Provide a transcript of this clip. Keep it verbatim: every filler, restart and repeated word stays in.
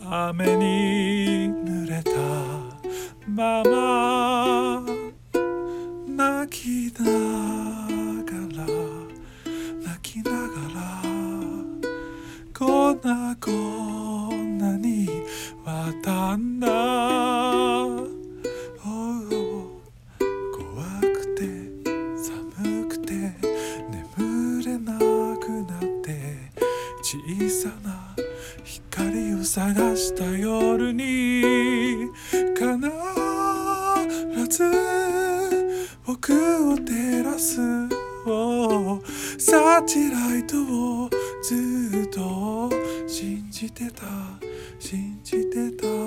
雨に濡れたまま泣きながら泣きながらこんなこんなに渡んだ、oh、怖くて寒くて眠れなくなって小さな光を探した夜に必ず僕を照らす、oh、サチライトをずっと信じてた信じてた